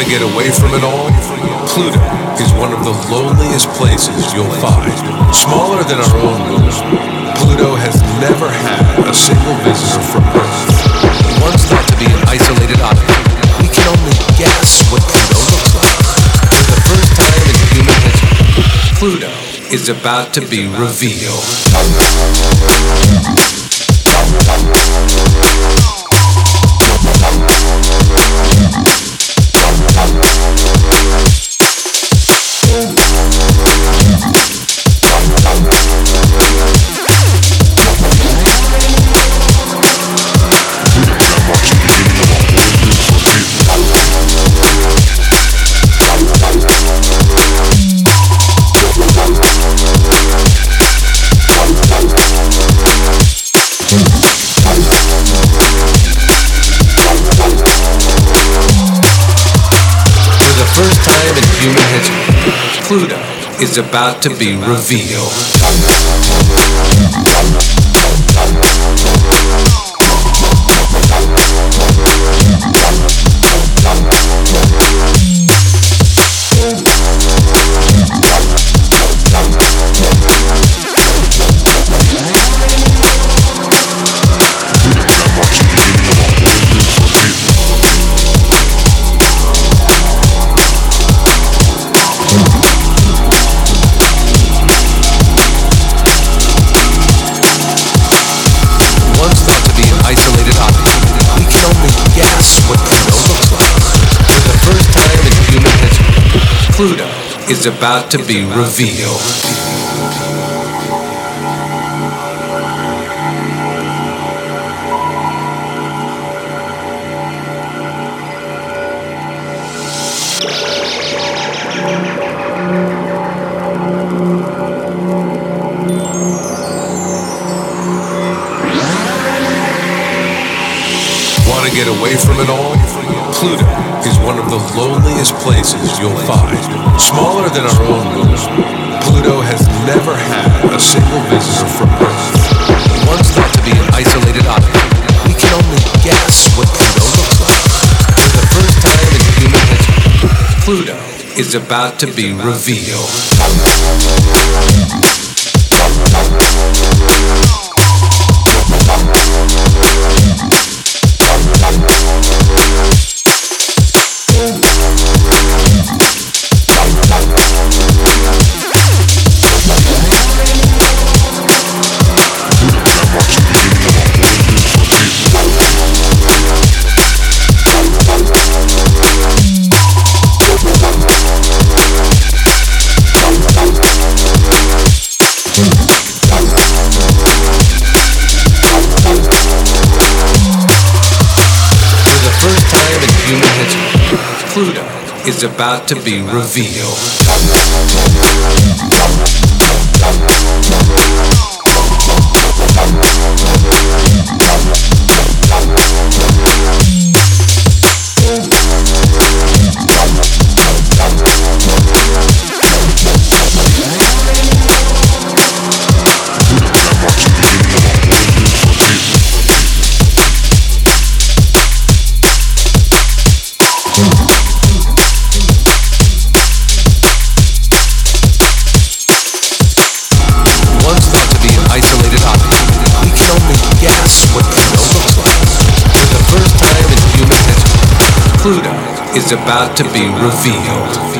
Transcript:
get away from it all? Pluto is one of the loneliest places you'll find. Smaller than our own moon, Pluto has never had a single visitor from Earth. Once thought to be an isolated object, we can only guess what Pluto looks like. For the first time in human history, Pluto is about to be revealed. First time in human history, Pluto is about to be revealed. Pluto is about to be revealed. Want to get away from it all? Pluto is one of the loneliest places you'll find. Smaller than our own moon, Pluto has never had a single visitor from Earth. Once thought to be an isolated object, we can only guess what Pluto looks like. For the first time in human history, Pluto is about to be revealed. Pluto is about to be revealed. Pluto is about to be revealed.